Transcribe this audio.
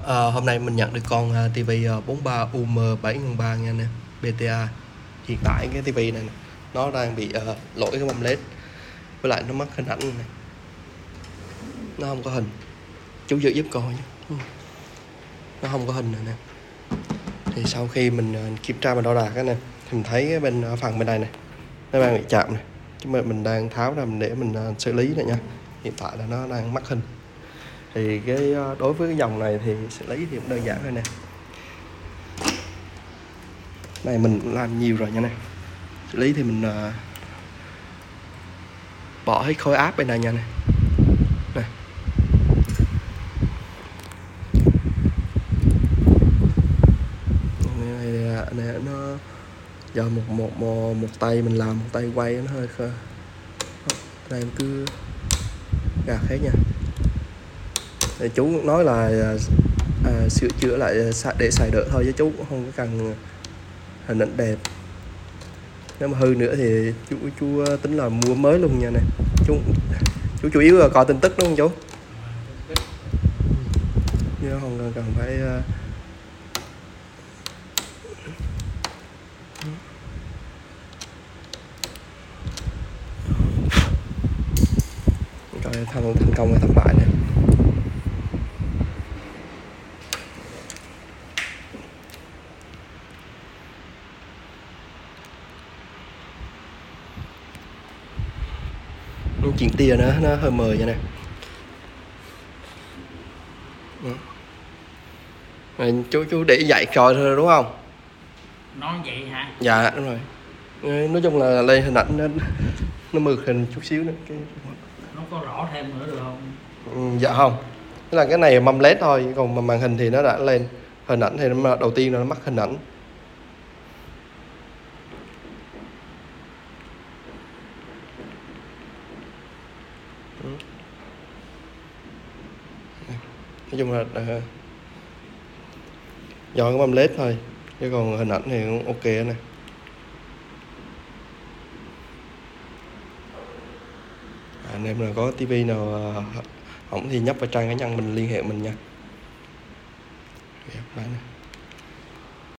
Hôm nay mình nhận được con TV 43 UM7x3 nha anh em, BTA. Hiện tại cái TV này nè, nó đang bị lỗi cái mâm led, với lại nó mất hình ảnh này, nó không có hình. Chú giữ giúp coi nhé. Nó không có hình này nè. Thì sau khi mình kiểm tra và đo đạc nè, thì mình thấy cái bên phần bên này này nó đang bị chạm này, chứ mình đang tháo ra để mình xử lý này nha. Hiện tại là nó đang mất hình. Thì đối với cái dòng này thì xử lý thì cũng đơn giản thôi nè. Này mình cũng làm nhiều rồi nha nè. Xử lý thì mình bỏ hết khối áp bên này nha nè. Này. Này nó giờ một tay mình làm, một tay quay nó hơi khờ. Đây em cứ gạt hết nha. Thì chú nói là sửa chữa lại để xài đỡ thôi, chứ chú cũng không có cần hình ảnh đẹp. Nếu mà hư nữa thì chú tính là mua mới luôn nha nè. Chú chủ yếu là coi tin tức đúng không chú? Chứ không cần phải coi thành công hay thất bại này. Chuyện tia nữa nó hơi mờ vậy nè. Chú để dạy coi thôi đúng không? Nói vậy hả? Dạ đúng rồi. Nói chung là lên hình ảnh nó mượt hình chút xíu nữa Nó có rõ thêm nữa được không? Dạ không. Tức là cái này mâm led thôi, còn mà màn hình thì nó đã lên hình ảnh. Thì nó đầu tiên là nó mất hình ảnh. Nói chung là do cái mâm led thôi, chứ còn hình ảnh thì cũng ok nè. Anh em nào có tivi nào hỏng thì nhấp vào trang cá nhân mình liên hệ mình nha. Bye.